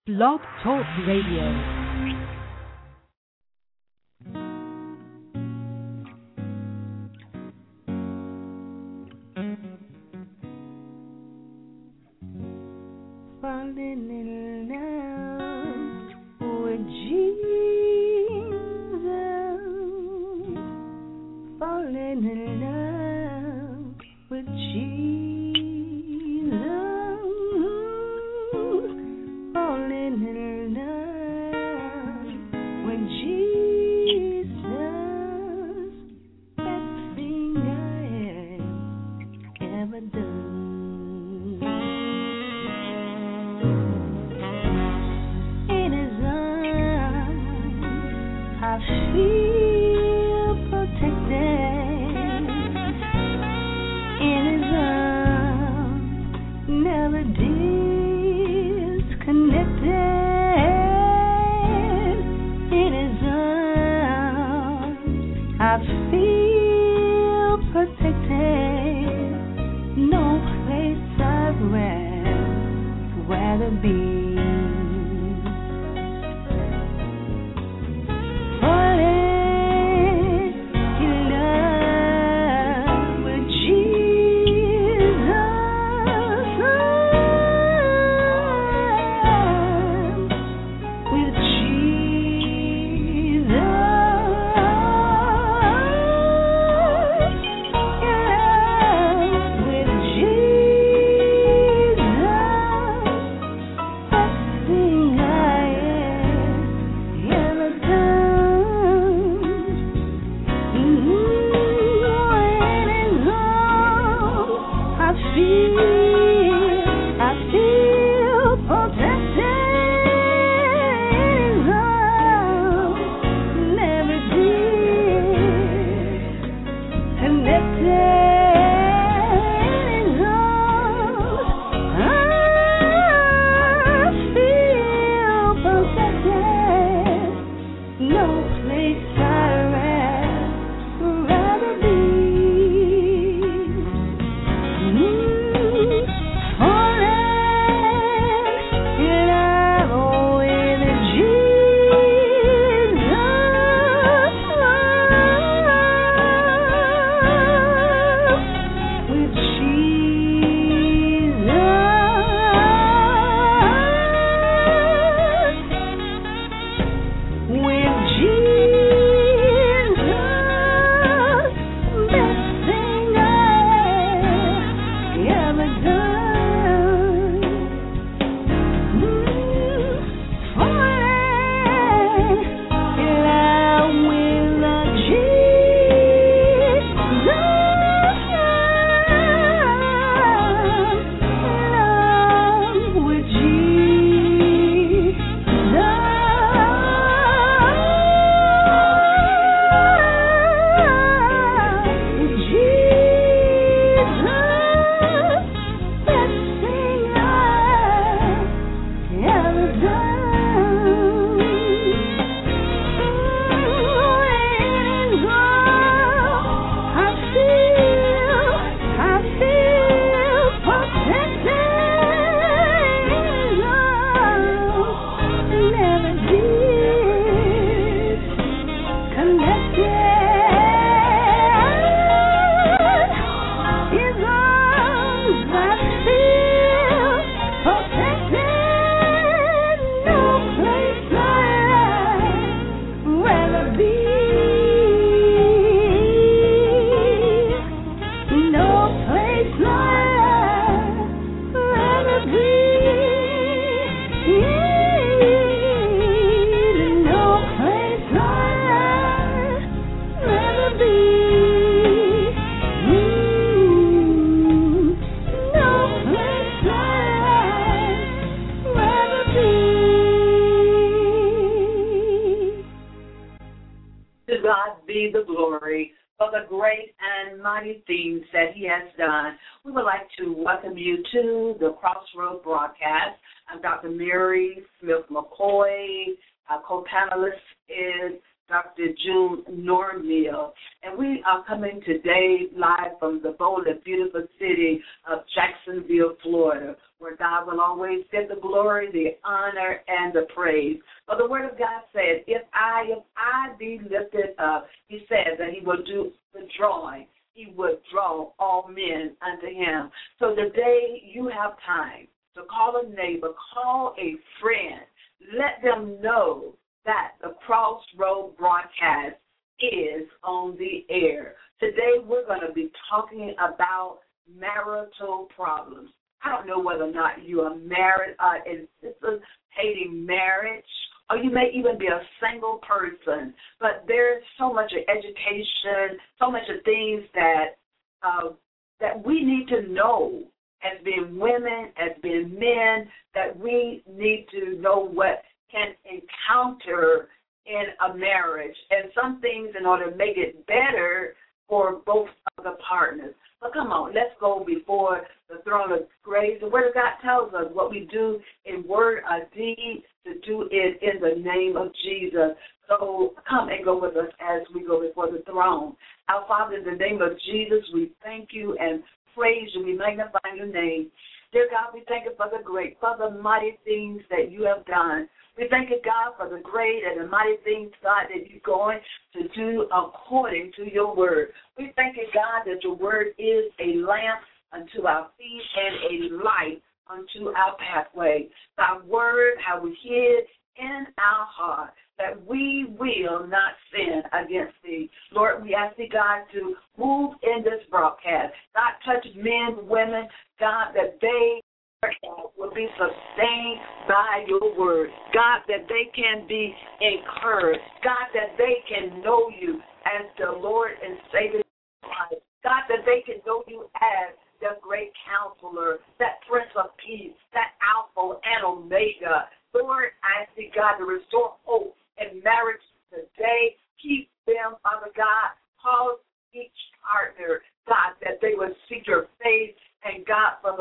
Blog Talk Radio. Falling in love with Jesus, falling in love with Jesus, falling in love with Jesus, best thing I have ever done. I feel protected in His arms, never disconnected in His arms. I feel protected, no place I'd rather be. Things that He has done. We would like to welcome you to the Crossroad broadcast. I'm Dr. Mary Smith McCoy. Our co-panelist is Dr. June Normill. And we are coming today live from the bold and beautiful city of Jacksonville, Florida, where God will always get the glory, the honor, and the praise. For the word of God said, if I be lifted up, he said that he will do the drawing. He would draw all men unto him. So today you have time to call a neighbor, call a friend. Let them know that the Crossroad broadcast is on the air. Today we're going to be talking about marital problems. I don't know whether or not you are married, anticipating marriage, or you may even be a single person, but there's so much of education, so much of things that we need to know as being women, as being men, that we need to know what can encounter in a marriage, and some things in order to make it better for both of the partners. But come on, let's go before the throne of grace. The Word of God tells us what we do in word or deed, to do it in the name of Jesus. So come and go with us as we go before the throne. Our Father, in the name of Jesus, we thank you and praise you. We magnify your name. Dear God, we thank you for the great, for the mighty things that you have done. We thank you, God, for the great and the mighty things, God, that you're going to do according to your word. We thank you, God, that your word is a lamp unto our feet and a light unto our pathway. Thy word, how we hid in our heart, that we will not sin against thee. Lord, we ask thee, God, to move in this broadcast. God, touch men, women, God, that they will be sustained by your word. God, that they can be encouraged. God, that they can know you as the Lord and Savior of life. God, that they can know you as the great counselor, that Prince of Peace, that Alpha and Omega. Lord, I ask thee, God, to restore hope in marriage today. Keep them, Father God. Cause each partner, God, that they would seek your face, and God, for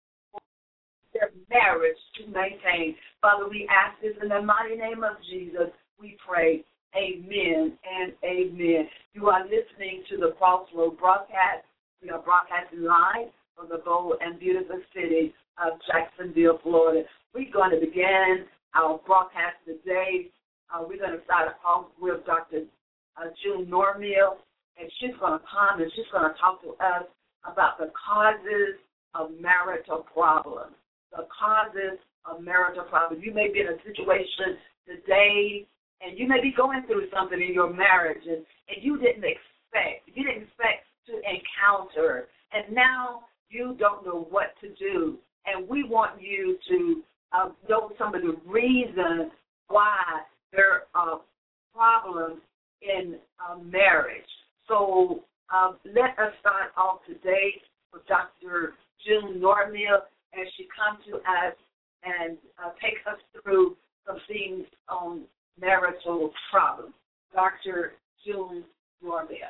their marriage to maintain. Father, we ask this in the mighty name of Jesus. We pray. Amen and amen. You are listening to the Crossroad broadcast. We are broadcasting live from the bold and beautiful city of Jacksonville, Florida. We're going to begin our broadcast today. We're going to start off with Dr. June Normill, and she's going to come and she's going to talk to us about the causes of marital problems. The causes of marital problems. You may be in a situation today, and you may be going through something in your marriage, and you didn't expect to encounter, and now you don't know what to do. And we want you to know some of the reasons why there are problems in marriage. So let us start off today with Dr. June Normill, as she comes to us and take us through some things on marital problems. Dr. June Normill.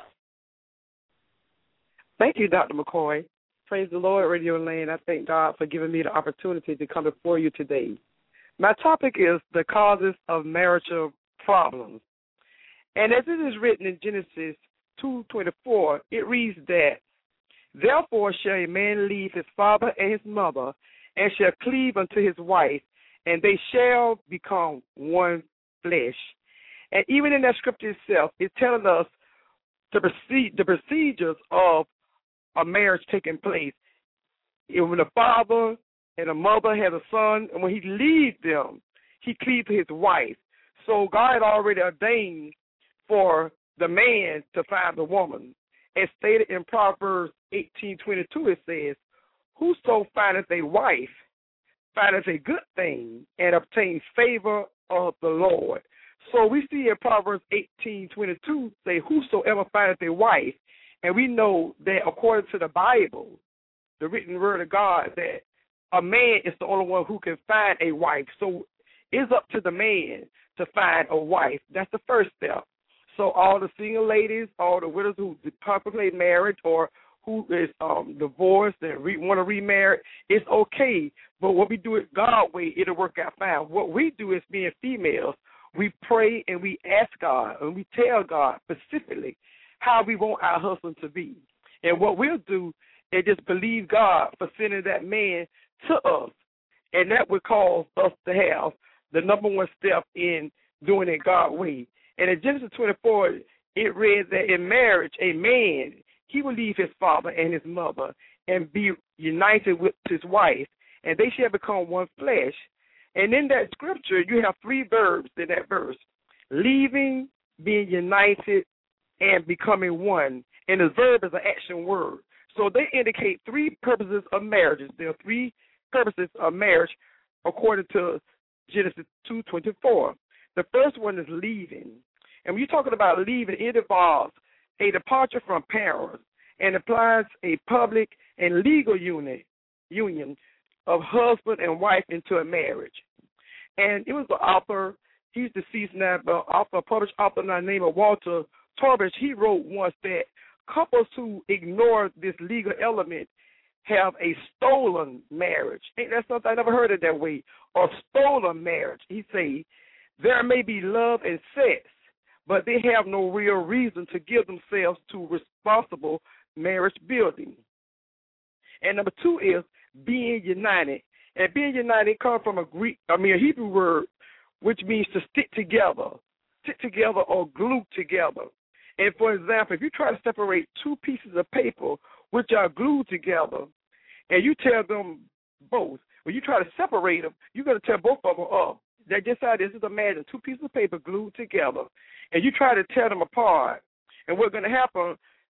Thank you, Dr. McCoy. Praise the Lord, Radio Land. I thank God for giving me the opportunity to come before you today. My topic is the causes of marital problems. And as it is written in Genesis 2:24, it reads that, therefore shall a man leave his father and his mother, and shall cleave unto his wife, and they shall become one flesh. And even in that scripture itself, it's telling us the procedures of a marriage taking place. When the father and the mother has a son, and when he leaves them, he cleaves to his wife. So God had already ordained for the man to find the woman. As stated in Proverbs 18:22, it says, whoso findeth a wife findeth a good thing and obtains favor of the Lord. So we see in Proverbs 18:22 say, whosoever findeth a wife, and we know that according to the Bible, the written word of God, that a man is the only one who can find a wife. So it's up to the man to find a wife. That's the first step. So all the single ladies, all the widows who contemplate marriage or who is divorced and want to remarry, it's okay. But what we do it God's way, it'll work out fine. What we do is being females, We pray and we ask God and we tell God specifically how we want our husband to be. And what we'll do is just believe God for sending that man to us. And that would cause us to have the number one step in doing it God's way. And in Genesis 24, it read that in marriage, a man, he will leave his father and his mother and be united with his wife, and they shall become one flesh. And in that scripture, you have three verbs in that verse: leaving, being united, and becoming one. And the verb is an action word. So they indicate three purposes of marriages. There are three purposes of marriage according to Genesis 2:24. The first one is leaving. And when you're talking about leaving, it involves a departure from parents and implies a public and legal union of husband and wife into a marriage. And it was the author, he's deceased now, but a published author named Walter Torbish. He wrote once that couples who ignore this legal element have a stolen marriage. Ain't that something? I never heard it that way. Or stolen marriage. He say there may be love and sex, but they have no real reason to give themselves to responsible marriage building. And number two is being united. And being united comes from a Hebrew word, which means to stick together or glue together. And for example, if you try to separate two pieces of paper which are glued together, and you tell them both, when you try to separate them, you're going to tear both of them up. That just how this is. Imagine two pieces of paper glued together, and you try to tear them apart, and what's going to happen,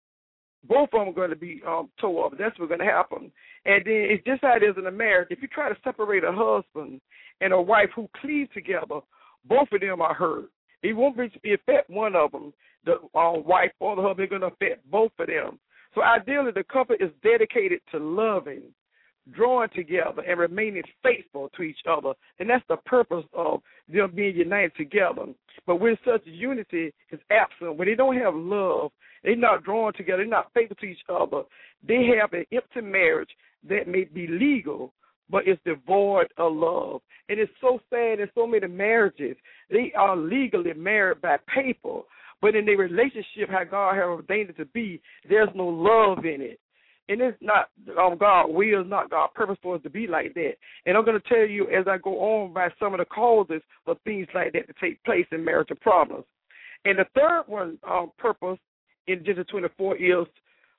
both of them are going to be tore up. That's what's going to happen. And then it's just how it is in a marriage. If you try to separate a husband and a wife who cleave together, both of them are hurt. It won't affect one of them, the wife or the husband. It's going to affect both of them. So ideally, the couple is dedicated to loving, drawing together, and remaining faithful to each other. And that's the purpose of them being united together. But when such unity is absent, when they don't have love, they're not drawn together, they're not faithful to each other, they have an empty marriage that may be legal, but it's devoid of love. And it's so sad in so many marriages, they are legally married by paper, but in their relationship, how God has ordained it to be, there's no love in it. And it's not God's will, not God's purpose for us to be like that. And I'm going to tell you as I go on by some of the causes of things like that to take place in marital problems. And the third one, purpose in Genesis 24 is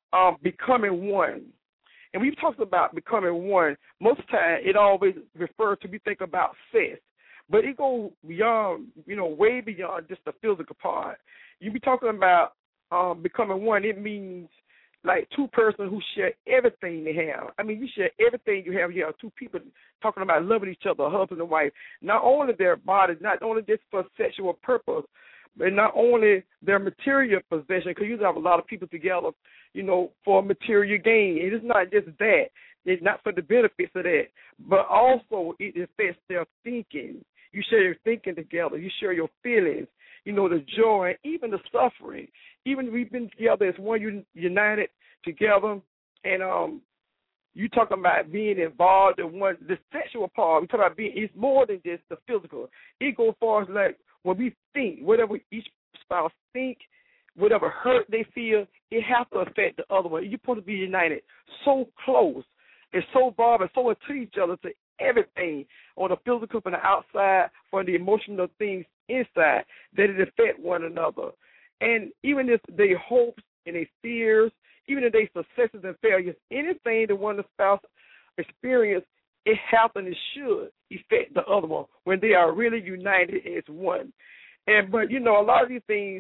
becoming one. And we've talked about becoming one. Most of the time, it always refers to, we think about sex. But it goes beyond, way beyond just the physical part. You be talking about becoming one. It means like two persons who share everything they have. I mean, you share everything you have. You have two people talking about loving each other, husband and wife. Not only their bodies, not only just for sexual purpose, but not only their material possession, because you have a lot of people together, for material gain. It is not just that. It's not for the benefits of that, but also it affects their thinking. You share your thinking together. You share your feelings, the joy, even the suffering. Even we've been together as one united together, and you talking about being involved in the sexual part. We talk about it's more than just the physical. It goes far as like when we think, whatever each spouse think, whatever hurt they feel, it has to affect the other one. You're supposed to be united so close and so involved and so into each other to everything on the physical from the outside, from the emotional things inside, that it affect one another. And even if they hopes and their fears, even if they successes and failures, anything that one of the spouse experience, it happens, it should affect the other one when they are really united as one. But a lot of these things,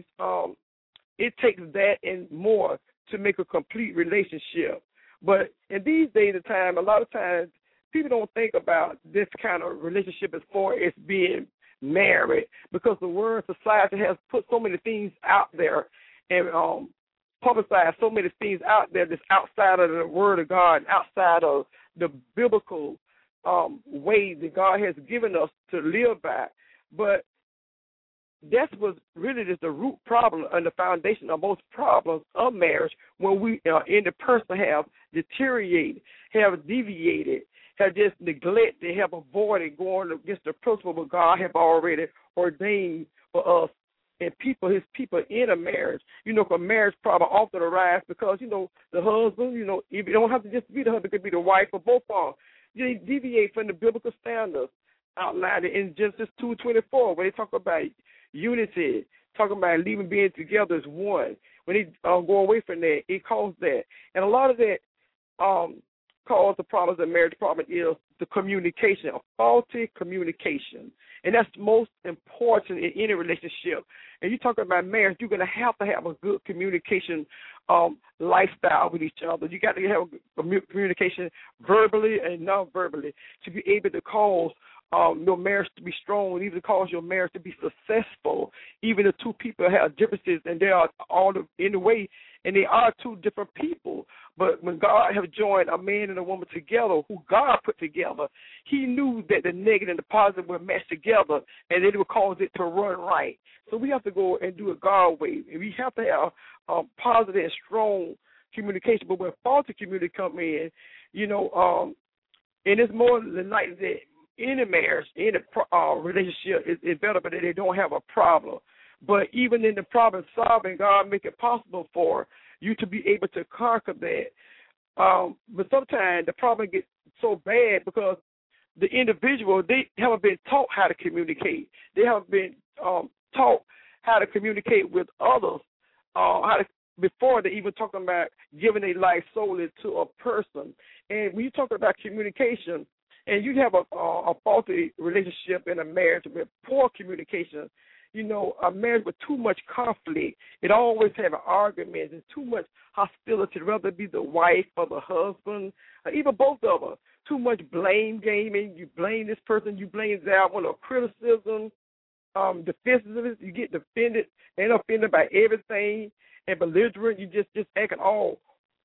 it takes that and more to make a complete relationship. But in these days of time, a lot of times people don't think about this kind of relationship as far as being married, because the world society has put so many things out there and publicized so many things out there that's outside of the Word of God, outside of the biblical way that God has given us to live by. But that was really just the root problem and the foundation of most problems of marriage, when we in the person have deteriorated, have deviated, have just neglected, they have avoided going against the principle that God have already ordained for us and people, his people in a marriage. You know, for marriage problem often arise because, you know, the husband, you know, if you don't have to just be the husband, it could be the wife or both of them. They deviate from the biblical standards outlined in Genesis 2:24, where they talk about unity, talking about leaving being together as one. When they go away from that, it caused that. And a lot of that cause the problems, the marriage problem is the communication, a faulty communication. And that's most important in any relationship. And you talk about marriage, you're going to have a good communication lifestyle with each other. You got to have a communication verbally and non-verbally to be able to cause your marriage to be strong and even cause your marriage to be successful. Even if two people have differences and they are all in the way, and they are two different people. But when God has joined a man and a woman together, who God put together, he knew that the negative and the positive would match together, and it would cause it to run right. So we have to go and do it God's way. And we have to have positive and strong communication. But when faulty communication come in, you know, and it's more than likely that in a marriage, in a relationship, it's better, but they don't have a problem. But even in the problem solving, God make it possible for you to be able to conquer that. But sometimes the problem gets so bad because the individual, they haven't been taught how to communicate. They haven't been taught how to communicate with others, before they even talking about giving their life solely to a person. And when you talk about communication, and you have a faulty relationship in a marriage with poor communication, you know, a marriage with too much conflict, it always have an argument and too much hostility, whether it be the wife or the husband, or even both of them. Too much blame gaming. You blame this person, you blame that one, or criticism, defensiveness. You get defended and offended by everything, and belligerent. You just acting all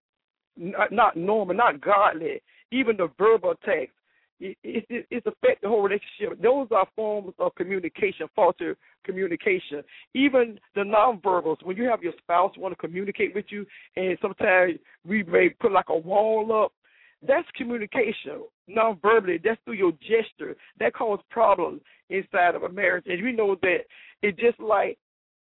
not normal, not godly. Even the verbal text. It's affect the whole relationship. Those are forms of communication, faulty communication. Even the nonverbals, when you have your spouse want to communicate with you, and sometimes we may put like a wall up, that's communication, non-verbally. That's through your gesture. That causes problems inside of a marriage. And we know that it's just like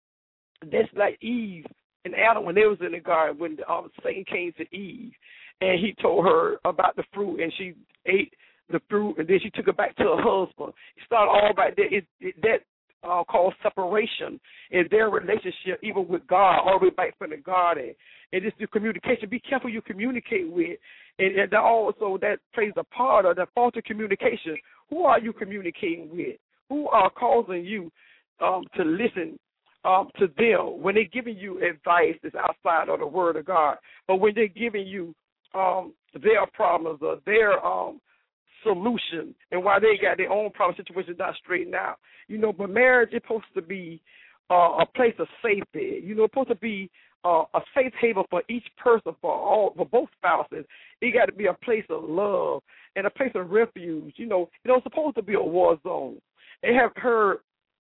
Eve and Adam when they was in the garden, when Satan came to Eve, and he told her about the fruit, and she ate the fruit, and then she took it back to her husband. It started all about that. That caused separation in their relationship, even with God, all the way back from the garden. And it's the communication. Be careful you communicate with. And also that plays a part of the faulty communication. Who are you communicating with? Who are causing you to listen to them when they're giving you advice that's outside of the Word of God, or when they're giving you their problems or their solution, and why they got their own problem situation not straightened out. You know, but marriage is supposed to be a place of safety. You know, it's supposed to be a safe haven for each person, for both spouses. It got to be a place of love and a place of refuge. You know, it don't supposed to be a war zone. They have heard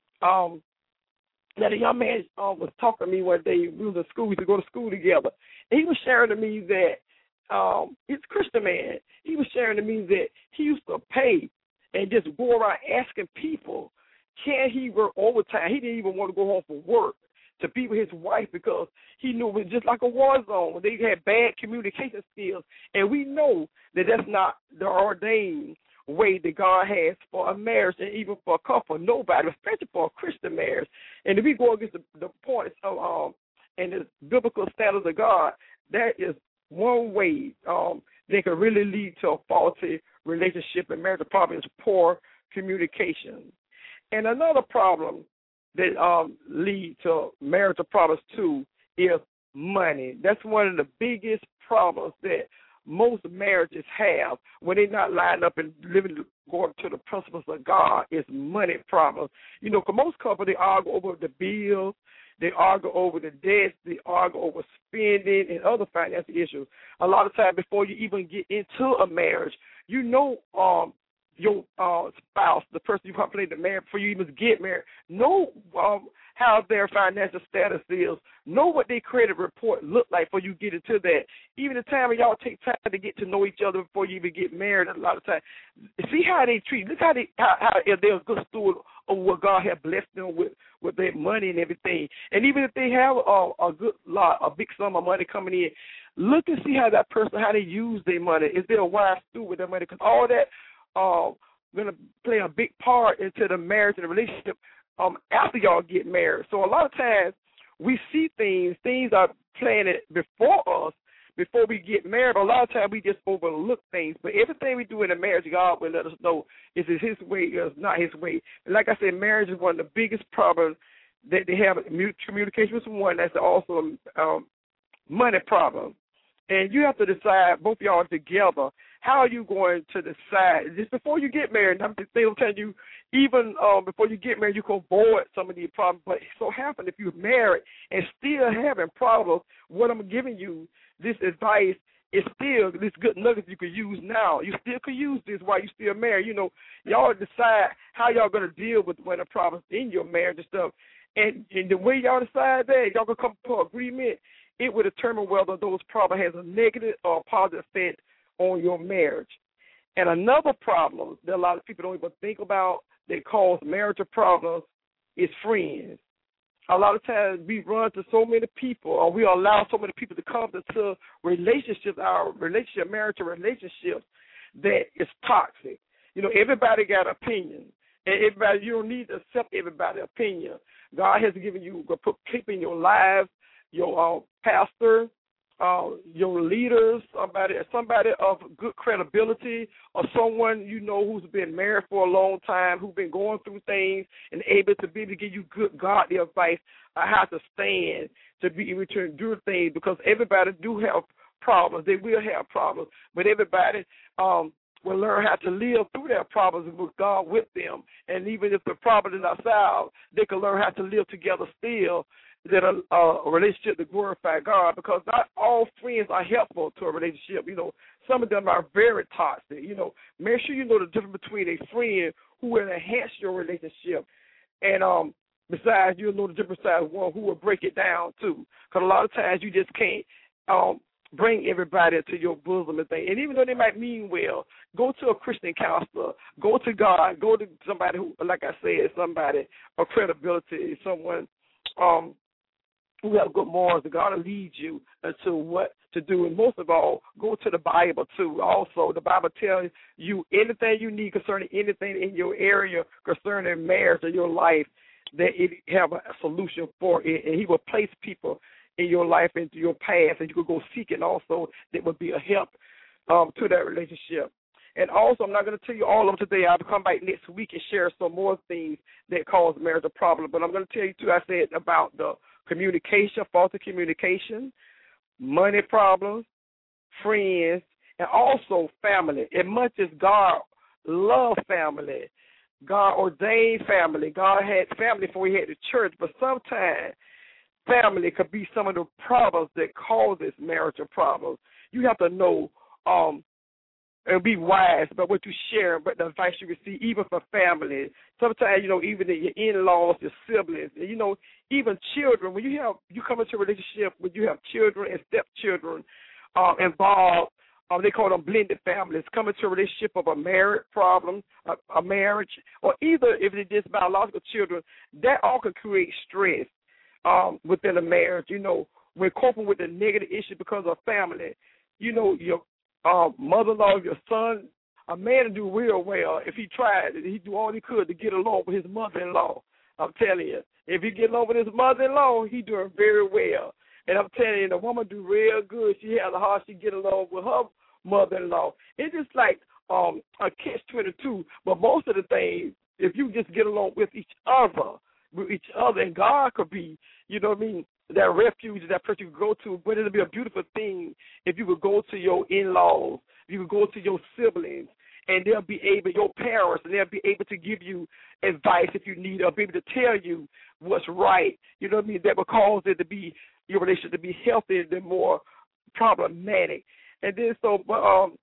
that a young man was talking to me one day. We was in school. We used to go to school together, and he was sharing to me that he's a Christian man. He was sharing to me that he used to pay and just go around asking people, can he work overtime? He didn't even want to go home from work to be with his wife because he knew it was just like a war zone. They had bad communication skills, and we know that that's not the ordained way that God has for a marriage and even for a couple. Nobody, especially for a Christian marriage. And if we go against the points of and the biblical standards of God, that is one way that can really lead to a faulty relationship and marriage problem is poor communication. And another problem that leads to marital problems too is money. That's one of the biggest problems that most marriages have when they're not lined up and living according to the principles of God is money problems. You know, because most couples, they argue over the bills, they argue over the debts, they argue over spending and other financial issues. A lot of times before you even get into a marriage, you know your spouse, the person you probably to marry before you even get married. Know how their financial status is. Know what their credit report look like before you get into that. Even the time when y'all take time to get to know each other before you even get married, a lot of times, see how they treat. Look how if they're a good steward of what God has blessed them with their money and everything. And even if they have a big sum of money coming in, look and see how that person, how they use their money. Is there a wise steward with their money? Because all that going to play a big part into the marriage and the relationship after y'all get married. So a lot of times we see things are planted before us, before we get married. But a lot of times we just overlook things. But everything we do in a marriage, God will let us know is it His way or is not His way. And like I said, marriage is one of the biggest problems that they have. Communication is one. That's also a money problem. And you have to decide, both of y'all together, how are you going to decide? Just before you get married, I'm telling you, even before you get married, you can avoid some of these problems. But it so happens if you're married and still having problems, what I'm giving you, this advice, is still this good nuggets you could use now. You still could use this while you're still married. You know, y'all decide how y'all going to deal with when the problems in your marriage and stuff. And the way y'all decide that, y'all can come to an agreement. It will determine whether those problems has a negative or a positive effect on your marriage. And another problem that a lot of people don't even think about that cause marital problems is friends. A lot of times we run to so many people, or we allow so many people to come into relationships, marital relationships, that is toxic. You know, everybody got an opinion. And everybody, you don't need to accept everybody's opinion. God has given you, put people in your lives, your pastor, your leaders, somebody of good credibility, or someone you know who's been married for a long time, who's been going through things and able to be able to give you good godly advice on how to stand, to be able to endure things, because everybody do have problems. They will have problems, but everybody will learn how to live through their problems with God with them. And even if the problem is not solved, they can learn how to live together still, that a relationship to glorify God, because not all friends are helpful to a relationship. You know, some of them are very toxic. You know, make sure you know the difference between a friend who will enhance your relationship and besides, you'll know the difference between one who will break it down too. Because a lot of times you just can't bring everybody to your bosom and things. And even though they might mean well, go to a Christian counselor, go to God, go to somebody who, like I said, somebody of credibility, someone who have good morals. God will lead you into what to do. And most of all, go to the Bible too. Also, the Bible tells you anything you need concerning anything in your area concerning marriage or your life, that it have a solution for it. And He will place people in your life, into your path, and you could go seek it also that would be a help to that relationship. And also, I'm not going to tell you all of them today. I'll come back next week and share some more things that cause marital problems. But I'm going to tell you, too, I said about the communication, faulty communication, money problems, friends, and also family. As much as God loved family, God ordained family, God had family before He had the church, but sometimes family could be some of the problems that causes marital problems. You have to know and be wise about what you share, but the advice you receive, even for family. Sometimes, you know, even your in-laws, your siblings, and, you know, even children. When you come into a relationship when you have children and stepchildren involved, they call them blended families. Come into a relationship of a marriage problem, a marriage, or either if it's just biological children, that all can create stress within a marriage. You know, when coping with the negative issue because of family, you know, your mother-in-law, your son, a man would do real well if he tried. He'd do all he could to get along with his mother-in-law. I'm telling you, if he get along with his mother-in-law, he doing very well. And I'm telling you, the woman do real good. She has a heart. She get along with her mother-in-law. It's just like a catch-22. But most of the things, if you just get along with each other, and God could be, you know what I mean, that refuge that person you could go to. But it'll be a beautiful thing if you could go to your in-laws, you could go to your siblings, and they'll be able, your parents, and they'll be able to give you advice if you need, or be able to tell you what's right. You know what I mean? That will cause it to be, your relationship to be healthier than more problematic. And then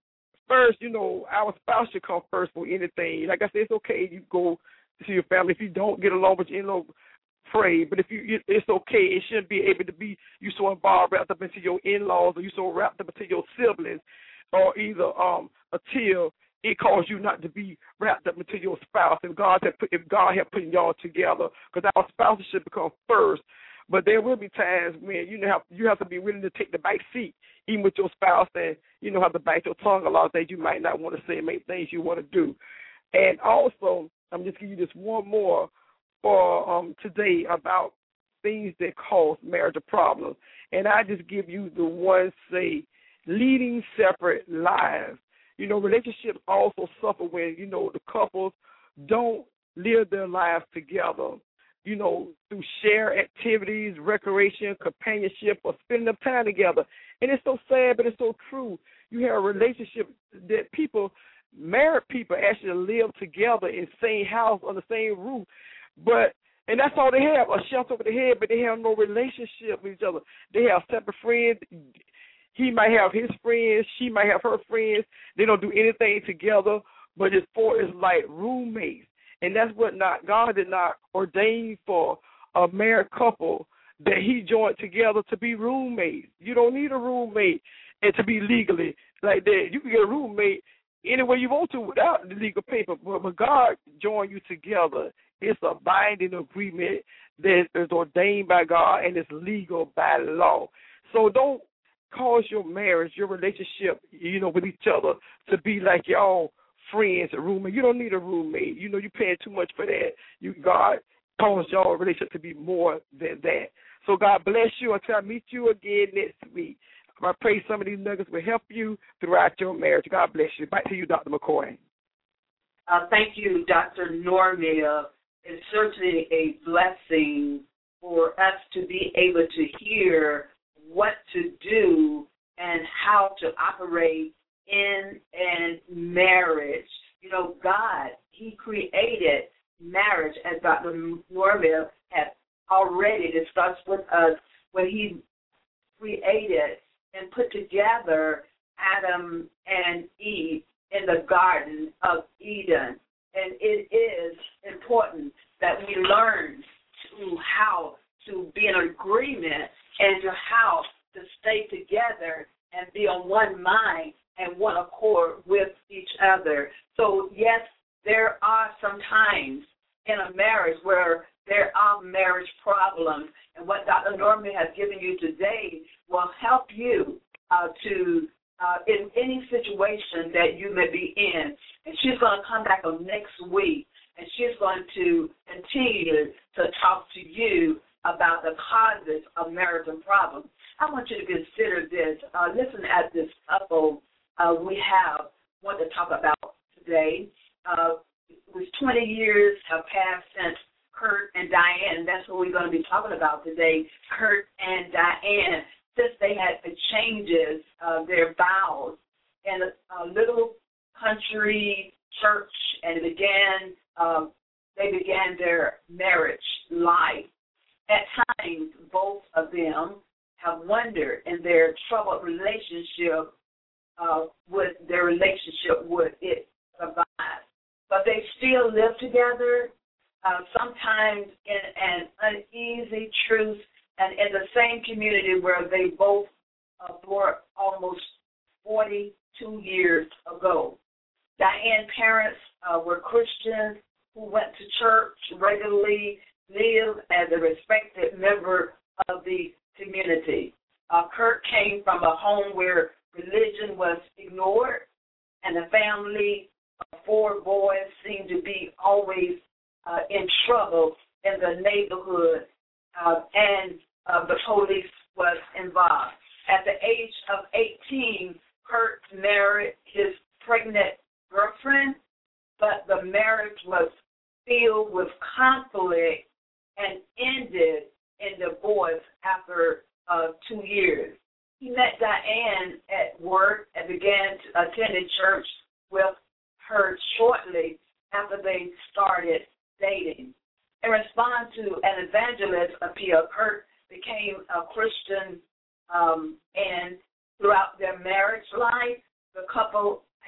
first, our spouse should come first for anything. Like I said, it's okay you go to your family. If you don't get along with your pray. But it's okay. It shouldn't be able to be you so involved, wrapped up into your in-laws, or you so wrapped up into your siblings, or either until it caused you not to be wrapped up into your spouse. If God had put y'all together, because our spouses should become first. But there will be times when you have to be willing to take the back seat, even with your spouse, and have to bite your tongue a lot of things you might not want to say, make things you want to do. And also, I'm just giving you this one more for today about things that cause marital problems. And I just give you the one, say, leading separate lives. Relationships also suffer when, the couples don't live their lives together, through shared activities, recreation, companionship, or spending up time together. And it's so sad, but it's so true. You have a relationship that married people actually live together in the same house, on the same roof. And that's all they have, a shelter over their head, but they have no relationship with each other. They have separate friends. He might have his friends. She might have her friends. They don't do anything together, but it's like roommates. And that's what God did not ordain for a married couple, that he joined together to be roommates. You don't need a roommate and to be legally like that. You can get a roommate any way you want to without the legal paper. But God joined you together. It's a binding agreement that is ordained by God and it's legal by law. So don't cause your marriage, your relationship, with each other to be like y'all friends, a roommate. You don't need a roommate. You're paying too much for that. God caused y'all relationship to be more than that. So God bless you until I meet you again next week. I pray some of these nuggets will help you throughout your marriage. God bless you. Back to you, Dr. McCoy. Thank you, Dr. Normia. It's certainly a blessing for us to be able to hear what to do and how to operate in marriage. God, he created marriage, as Dr. Normia had already discussed with us, when he created and put together Adam and Eve in the Garden of Eden. And it is important that we learn how to be in agreement and to how to stay together and be on one mind and one accord with each other. So, yes, there are some times in a marriage where there are marriage problems, and what Dr. Normia has given you today will help you in any situation that you may be in. And she's going to come back on next week, and she's going to continue to talk to you about the causes of marital problems. I want you to consider this. Listen at this couple we want to talk about today. It was 20 years have passed since Kurt and Diane. That's what we're going to be talking about today, Kurt and Diane, since they had the changes, their vows in a little country church, and they began their marriage life. At times, both of them have wondered in their troubled relationship, would it survive? But they still live together, sometimes in an uneasy truce, and in the same community where they both were almost 42 years ago. Diane's parents were Christians who went to church regularly, lived as a respected member of the community. Kurt came from a home where religion was ignored, and the family of 4 boys seemed to be always in trouble in the neighborhood, and the police was involved. At the age of 18, Kurt married his pregnant girlfriend, but the marriage was filled with conflict and ended in divorce after 2 years. He met Diane at work and began attending church with her shortly after they started dating. In response to an evangelist appeal, Kurt became a Christian, and throughout their marriage life, the couple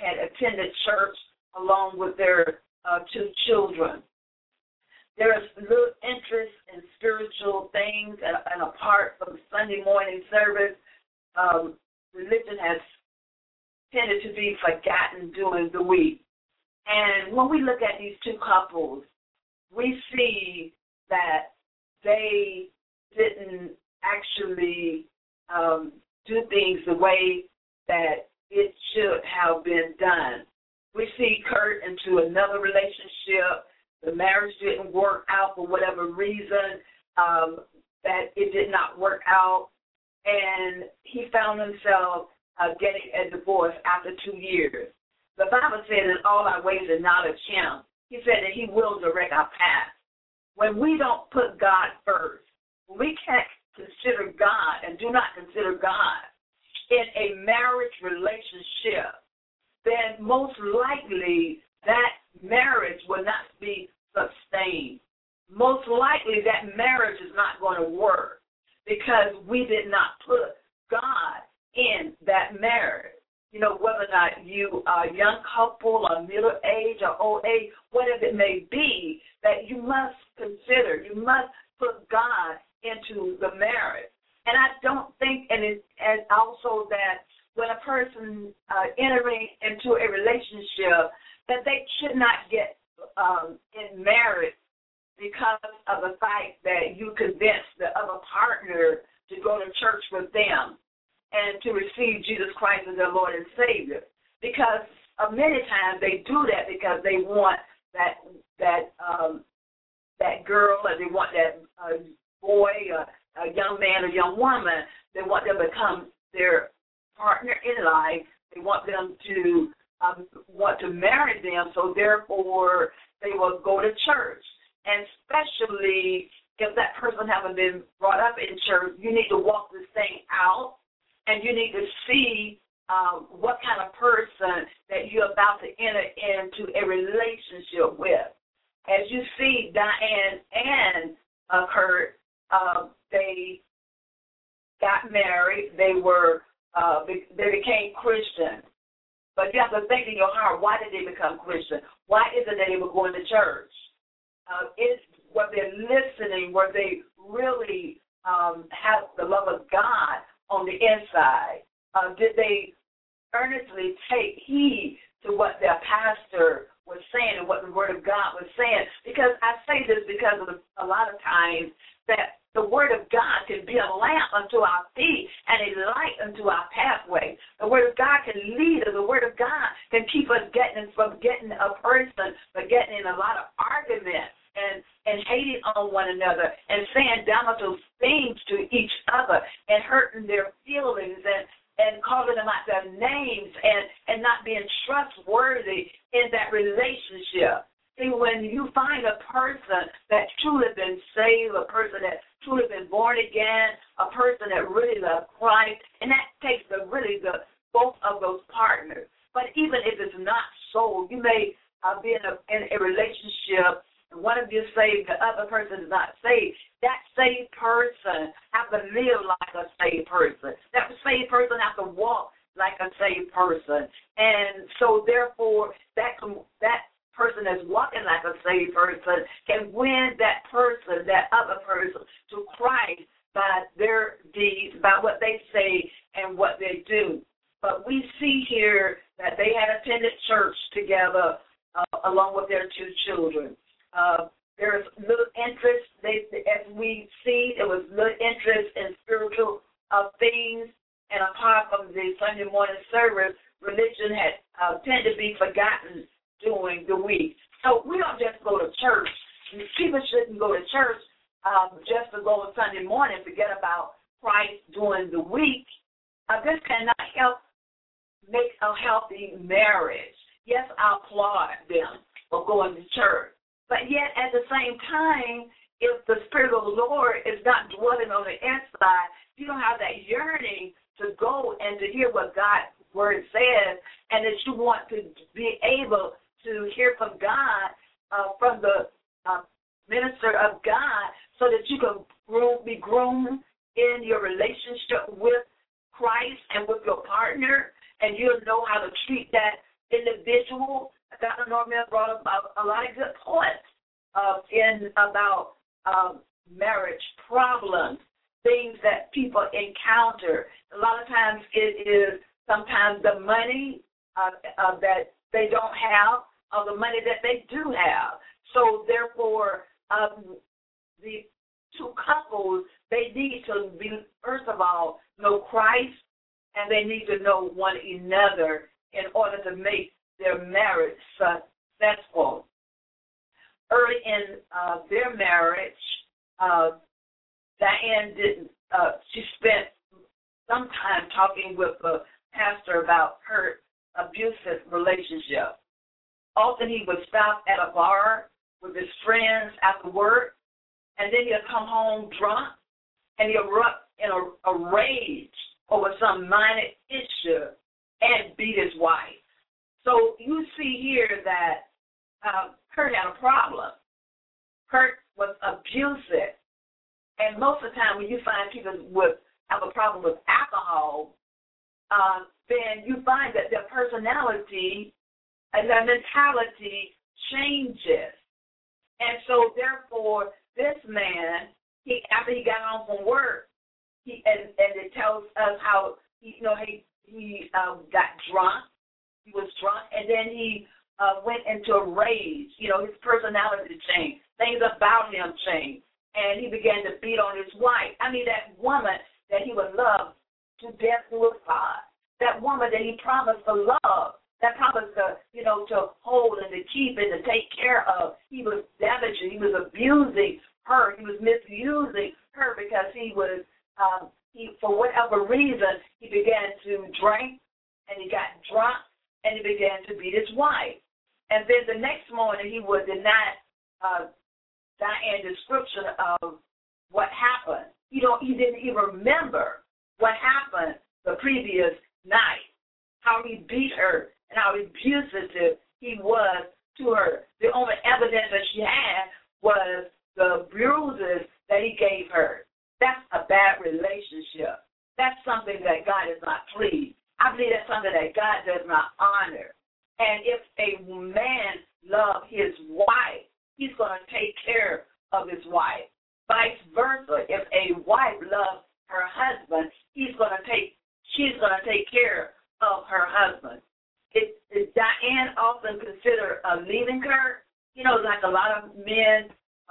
had attended church along with their 2 children. There is little interest in spiritual things, and apart from Sunday morning service, religion has tended to be forgotten during the week. And when we look at these 2 couples, we see that they didn't actually do things the way that it should have been done. We see Kurt into another relationship. The marriage didn't work out for whatever reason, that it did not work out, and he found himself getting a divorce after 2 years. The Bible said in all our ways acknowledge him. He said that he will direct our path. When we don't put God first, when we can't consider God and do not consider God in a marriage relationship, then most likely that marriage will not be sustained. Most likely that marriage is not going to work because we did not put God in that marriage. You know, whether or not you are a young couple or middle age or old age, whatever it may be, that you must consider, you must put God into the marriage. And I don't think, and also that when a person entering into a relationship, that they should not get in marriage because of the fact that you convince the other partner to go to church with them and to receive Jesus Christ as their Lord and Savior. Because many times they do that because they want that girl, or they want that boy, a young man or young woman. They want them to become their partner in life. They want them to want to marry them, so therefore they will go to church. And especially if that person haven't been brought up in church, you need to walk this thing out, and you need to see what kind of person that you're about to enter into a relationship with. As you see, Diane and Kurt, they got married. They became Christian. But you have to think in your heart, why did they become Christian? Why is it that they were going to church? Were they listening? Were they really have the love of God on the inside? Did they earnestly take heed to what their pastor was saying and what the Word of God was saying? Because I say this because of a lot of times that the Word of God can be a lamp unto our feet and a light unto our pathway. The Word of God can lead us. The Word of God can keep us from getting a person, but getting in a lot of arguments and hating on one another and saying damnable things to each other and hurting their feelings and calling them out their names and not being trustworthy in that relationship. See, when you find a person that's truly been saved, a person that's truly been born again, a person that really loves Christ, and that takes both of those partners. But even if it's not so, you may be in a relationship, and one of you is saved, the other person is not saved. That saved person has to live like a saved person. That saved person has to walk like a saved person. And so, therefore, that person that's walking like a saved person can win that person, that other person, to Christ by their deeds, by what they say and what they do. But we see here that they had attended church together along with their 2 children. There's little interest, as we see, there was little interest in spiritual things, and apart from the Sunday morning service, religion had tended to be forgotten during the week. So we don't just go to church. People shouldn't go to church just to go on Sunday morning and forget about Christ during the week. This cannot help make a healthy marriage. Yes, I applaud them for going to church. But yet, at the same time, if the Spirit of the Lord is not dwelling on the inside, you don't have that yearning to go and to hear what God's Word says, and that you want to be able to hear from God, from the minister of God, so that you can be groomed in your relationship with Christ and with your partner, and you'll know how to treat that individual. Dr. Norman brought up a lot of good points about marriage problems, things that people encounter. A lot of times it is sometimes the money that they don't have or the money that they do have. So therefore, the two couples, they need to be, first of all, know Christ, and they need to know one another in order to make their marriage successful. Early in their marriage, Diane she spent some time talking with the pastor about her abusive relationship. Often he would stop at a bar with his friends after work, and then he'll come home drunk, and he'll erupt in a rage over some minor issue and beat his wife. So you see here that Kurt had a problem. Kurt was abusive. And most of the time when you find people have a problem with alcohol, then you find that their personality and their mentality changes. And so therefore, this man, after he got home from work, and it tells us how he got drunk. He was drunk, and then he went into a rage. His personality changed. Things about him changed, and he began to beat on his wife. I mean, that woman that he would love to death through his heart, that woman that he promised to love, that promised to hold and to keep and to take care of. He was damaging. He was abusing her. He was misusing her because he was. For whatever reason, he began to drink, and he got drunk, and he began to beat his wife. And then the next morning, he would deny Diane's description of what happened. He didn't even remember what happened the previous night, how he beat her and how abusive he was to her. The only evidence that she had was the bruises that he gave her. That's a bad relationship. That's something that God is not pleased. I believe that's something that God does not honor. And if a man loves his wife, he's going to take care of his wife. Vice versa, if a wife loves her husband, she's going to take care of her husband. Is Diane often considered leaving Kurt? Like a lot of men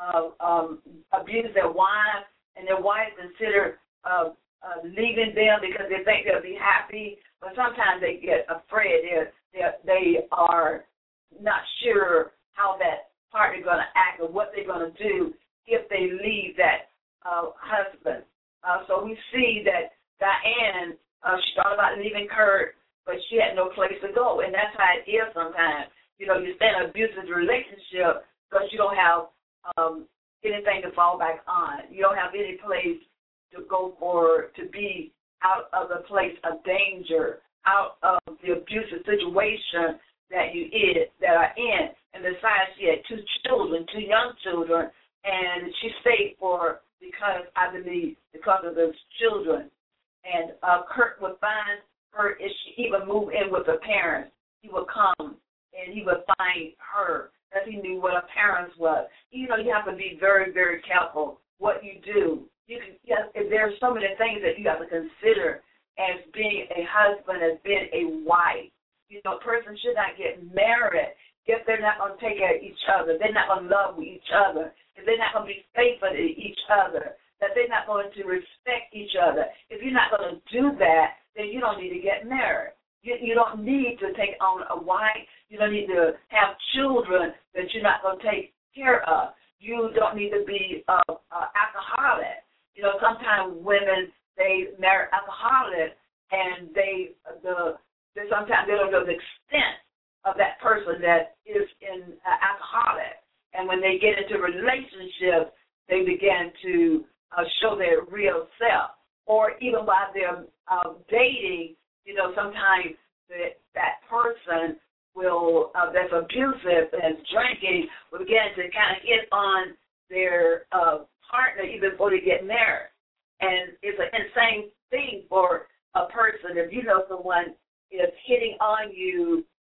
abuse their wives, and their wives consider leaving them because they think they'll be happy, but sometimes they get afraid. They are not sure how that partner is going to act or what they're going to do if they leave that husband. So we see that Diane, she thought about leaving Kurt, but she had no place to go, and that's how it is sometimes. You stay in an abusive relationship because you don't have anything to fall back on. You don't have any place to go to be out of the place of danger, out of the abusive situation that that are in. And besides, she had two young children, and she stayed because of those children. And Kurt would find her if she even moved in with her parents. He would come and he would find her, because he knew what her parents was. You have to be very, very careful what you do. There's so many things that you have to consider as being a husband, as being a wife. A person should not get married if they're not going to take care of each other, they're not going to love each other, if they're not going to be faithful to each other, that they're not going to respect each other. If you're not going to do that, then you don't need to get married. You don't need to take on a wife. You don't need to have children that you're not going to take care of. You don't need to be an alcoholic. Sometimes women, they marry alcoholics, and sometimes they don't know the extent of that person that is an alcoholic. And when they get into relationships, they begin to show their real self. Or even while they're dating, sometimes that person will that's abusive and drinking will begin to kind of hit on their partner even before they get married. And it's an insane thing for a person if someone is hitting on you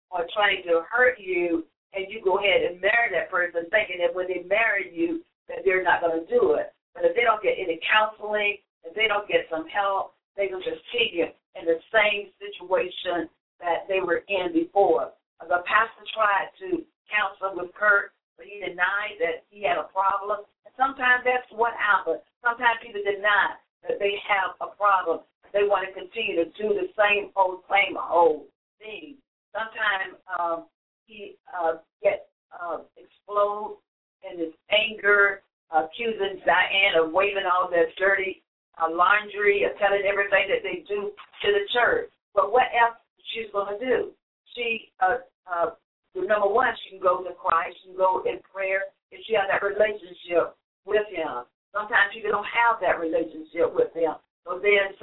or trying to hurt you, and you go ahead and marry that person thinking that when they marry you that they're not going to do it. But if they don't get any counseling, if they don't get some help, they will just continue in the same situation that they were in before. The pastor tried to counsel with Kurt, but he denied that he had a problem. And sometimes that's what happens. Sometimes people deny that they have a problem. They want to continue to do the same old thing. Sometimes he gets explode in his anger, accusing Diane of waving all that dirty laundry, telling everything that they do to the church. But what else she's going to do? She, number one, she can go to Christ, she can go in prayer, if she has that relationship with him. Sometimes she don't have that relationship with him. So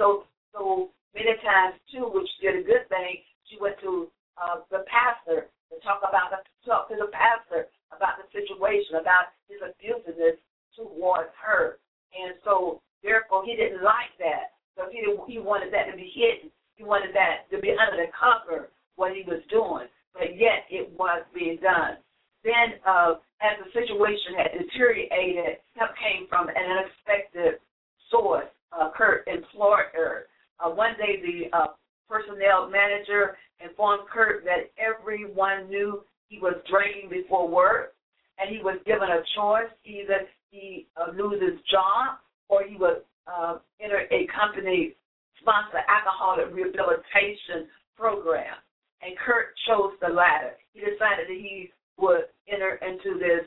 many times, too, which did a good thing, she went to the pastor to talk to the pastor about the situation, about his abusiveness towards her. And so, therefore, he didn't like that. So he wanted that to be hidden. He wanted that to be under the cover, what he was doing. But yet, it was being done. Then, as the situation had deteriorated, help came from an unexpected source. Kurt employed her. One day, the personnel manager informed Kurt that everyone knew he was drinking before work, and he was given a choice. Either he loses his job or he would enter a company-sponsored alcoholic rehabilitation program. And Kurt chose the latter. He decided that he would enter into this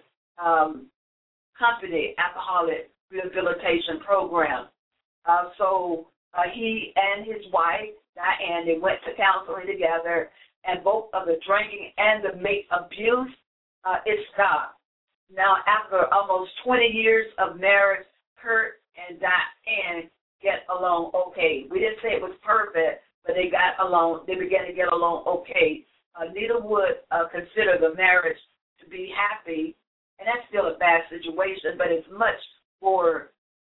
company alcoholic rehabilitation program. So he and his wife, Diane, they went to counseling together, and both of the drinking and the mate abuse, it stopped. Now, after almost 20 years of marriage, Kurt and Diane get along okay. We didn't say it was perfect, but they got along. They began to get along okay. Neither would consider the marriage to be happy, and that's still a bad situation, but it's much more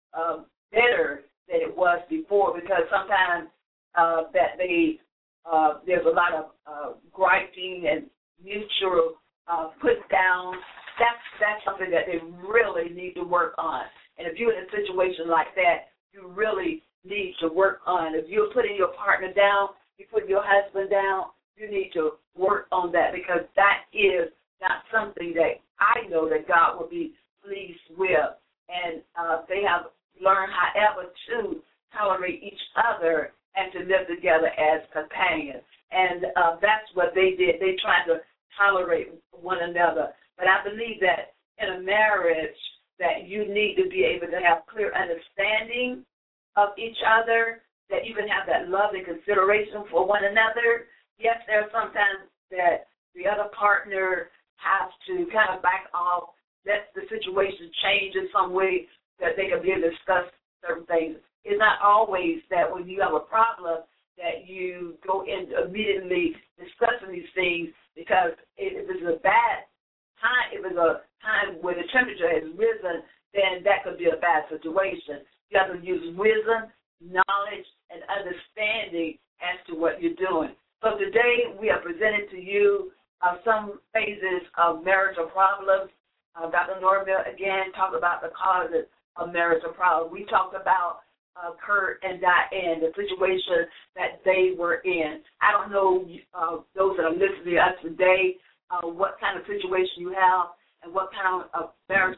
better than it was before, because sometimes that there's a lot of griping and mutual put down. That's something that they really need to work on. And if you're in a situation like that, you really need to work on. If you're putting your partner down, you're putting your husband down, you need to work on that, because that is not something that I know that God will be pleased with. And they have learned, however, to tolerate each other and to live together as companions. And that's what they did. They tried to tolerate one another. But I believe that in a marriage that you need to be able to have clear understanding of each other, that you can have that love and consideration for one another. Yes, there are sometimes that the other partner has to kind of back off, let the situation change in some way that they can be able to discuss certain things. It's not always that when you have a problem that you go into immediately discussing these things, because if it's a bad time, if it's a time where the temperature has risen, then that could be a bad situation. You have to use wisdom, knowledge, and understanding as to what you're doing. So today we are presenting to you some phases of marital problems. Dr. Norville, again, talked about the causes of marital problems. We talked about Kurt and Diane, the situation that they were in. I don't know those that are listening to us today, what kind of situation you have and what kind of marriage.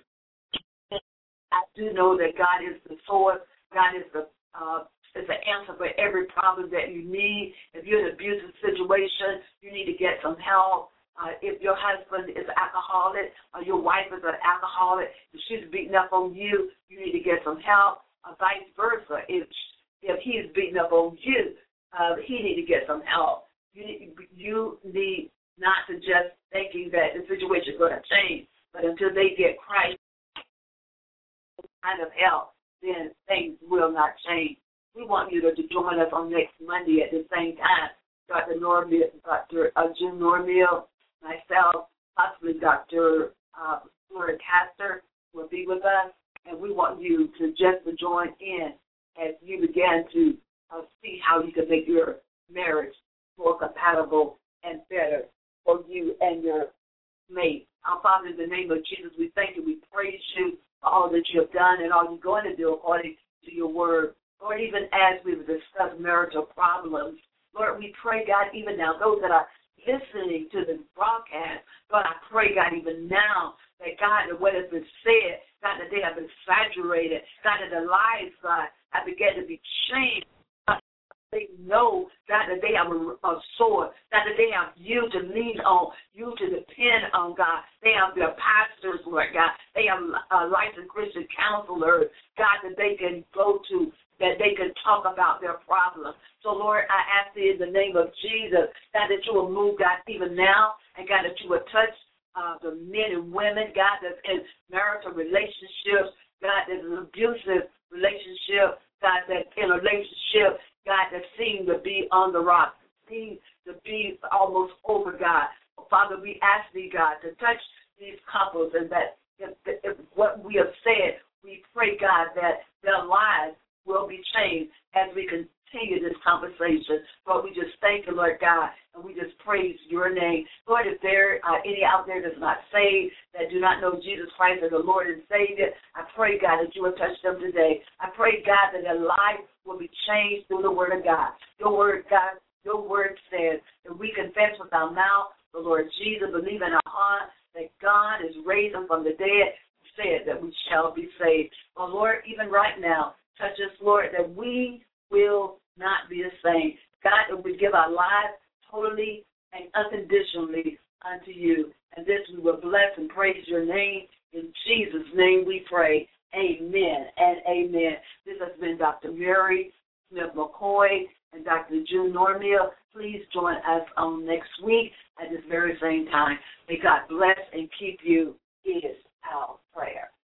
I do know that God is the source. God is the answer for every problem that you need. If you're in an abusive situation, you need to get some help. If your husband is an alcoholic or your wife is an alcoholic, if she's beating up on you, you need to get some help. Vice versa. If he is beating up on you, he need to get some help. You need not to just thinking that the situation is going to change, but until they get Christ kind of help, then things will not change. We want you to join us on next Monday at the same time. Dr. Norville, Dr. Jim Norville, myself, possibly Dr. Florida Castor will be with us, and we want you to just join in as you begin to see how you can make your marriage more compatible and better. for you and your mate. Our Father, in the name of Jesus, we thank you. We praise you for all that you have done and all you're going to do according to your word. Lord, even as we've discussed marital problems, Lord, we pray, God, even now, those that are listening to the broadcast, Lord, I pray, God, even now, that, God, that what has been said, God, that they have been saturated, God, that their lives, God, have begun to be changed. They know, God, that they have a sword, God, that they have you to lean on, you to depend on, God. They have their pastors, Lord God. They have licensed Christian counselors, God, that they can go to, that they can talk about their problems. So, Lord, I ask you in the name of Jesus, God, that you will move, God, even now, and, God, that you will touch the men and women, God, that's in marital relationships, God, that's an abusive relationship, God, that's in a relationship, God, that seems to be on the rock, seems to be almost over, God. Father, we ask thee, God, to touch these couples and that if what we have said, we pray, God, that their lives will be changed as we continue this conversation. Lord, we just thank you, Lord God, and we just praise your name. Lord, if there are any out there that's not saved, that do not know Jesus Christ as the Lord and Savior, I pray, God, that you will touch them today. I pray, God, that their life will be changed through the word of God. Your word, God, your word says that we confess with our mouth the Lord Jesus, believe in our heart that God is raised him from the dead, said that we shall be saved. Well, Lord, even right now, touch us, Lord, that we will not be the same. God, that we give our lives totally and unconditionally unto you. And this we will bless and praise your name. In Jesus' name we pray. Amen and amen. This has been Dr. Mary Smith McCoy and Dr. June Normill. Please join us on next week at this very same time. May God bless and keep you. It is our prayer.